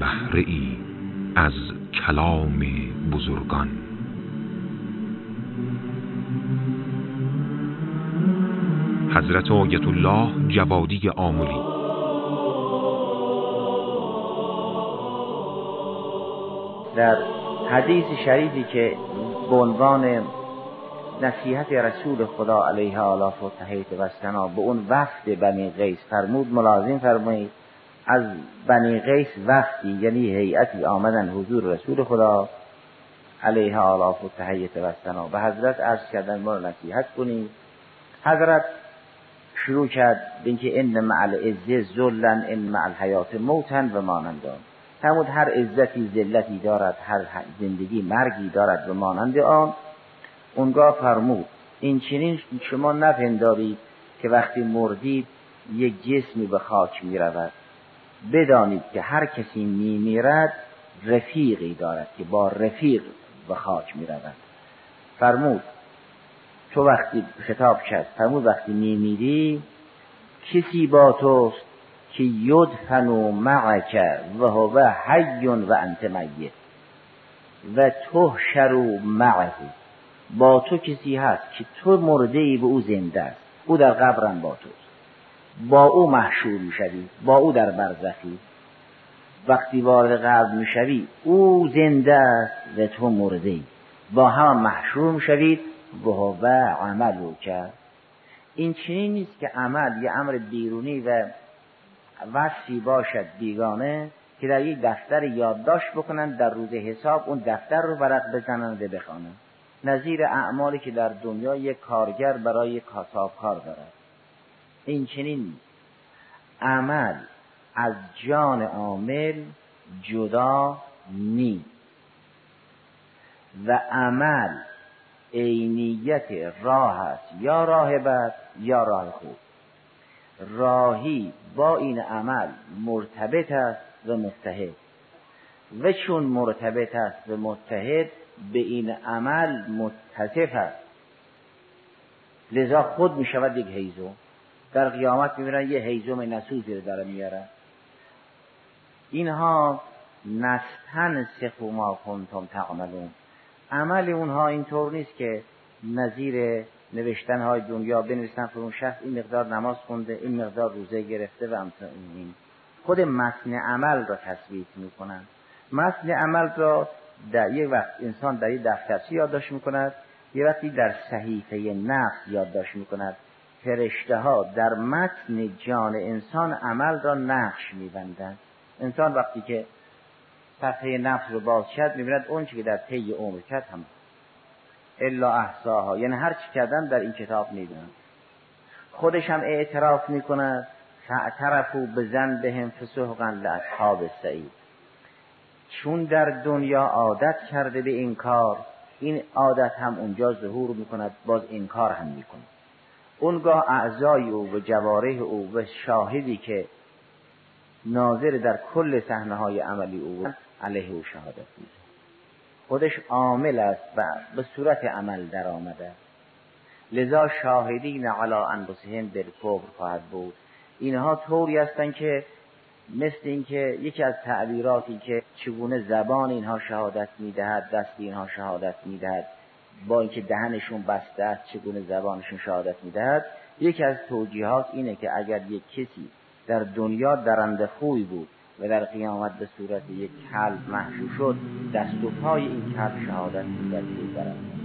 بهره ای از کلام بزرگان. حضرت آیت الله جوادی آملی. در حدیث شریفی که به عنوان نصیحت رسول خدا علیه آلاف و تحیط و ثنا به اون وفد بنی قیس فرمود، ملازم فرمایید از بنی قیس وفدی یعنی هیئتی آمدن حضور رسول خدا علیه آلاف و تحیط و ثنا به حضرت عرض کردن ما رو نصیحت کنید. حضرت شروع کرد به اینکه ان مع العزة ذلا ان مع الحیات موتا و مانند آن. فرمود هر عزتی ذلتی دارد، هر زندگی مرگی دارد و مانند آن. اونگاه فرمود این چنین شما نپندارید که وقتی مردید یک جسمی به خاک می رود، بدانید که هر کسی می میرد رفیقی دارد که با رفیق به خاک می رود. فرمود تو وقتی خطاب کرد فرمود وقتی می میری کسی با توست که یدفن معک و هو حی و انت میت و تحشر معه. با تو کسی هست که تو مرده ای به او زنده است، او در قبرم با توست، با او محشور میشوی، با او در برزخی. وقتی وارد قبر میشوی او زنده است و تو مرده ای، با هم محشور میشوید و هو عملو کرد. این چنین نیست که عمل یه امر بیرونی و وصفی باشد بیگانه که در یک دفتر یادداشت بکنن در روز حساب اون دفتر رو ورق بزنن و بخوانن. نظیر اعمالی که در دنیا یک کارگر برای یک کاسابکار دارد. این چنین نیست. عمل از جان عامل جدا نیست و عمل عینیت راه است، یا راهبت یا راه خوب. راهی با این عمل مرتبط است و متحد و چون مرتبط است و متحد به این عمل متصف است، لذا خود می شود یک هیزم. در قیامت می بینن یه هیزم نسوزی رو داره میاره. اینها نستنسخ ما کنتم تعملون. عمل اونها اینطور نیست که نظیر نوشتن های دنیا بنویسن که اون شخص این مقدار نماز خونده، این مقدار روزه گرفته و امثال این. خود متن عمل را تثبیت میکنن. متن عمل را در یک وقت انسان در یک دفترچه یادداشت میکند، یک وقتی در صحیفه نفس یادداشت میکند. فرشته ها در متن جان انسان عمل را نقش میبندند. انسان وقتی که صفحه نفس رو باز کرد میبیند اون چی که در طی عمر کرد هم الا احصاها، یعنی هر چی کردن در این کتاب میبینند. خودش هم اعتراف میکند فاعترفوا بذنبهم فسحقا لاصحاب السعیر. چون در دنیا عادت کرده به این کار، این عادت هم اونجا ظهور میکند، باز این کار هم میکند. اونگاه اعضای او و جوارح او و شاهدی که ناظر در کل صحنه های عملی او علیه او شهادت میده. خودش عامل است و به صورت عمل در آمده، لذا شاهدین علی انفسهم بالکفر خواهد بود. اینها طوری هستند که مثل این که یکی از تعبیراتی که چگونه زبان اینها شهادت میدهد، دست اینها شهادت میدهد، با اینکه دهنشون بسته است چگونه زبانشون شهادت میدهد. یکی از توجیهات اینه که اگر یک کسی در دنیا درنده خوی بود و در قیامت به صورت یک کلب محشور شد، دست و پای این کلب شهادت میدهد.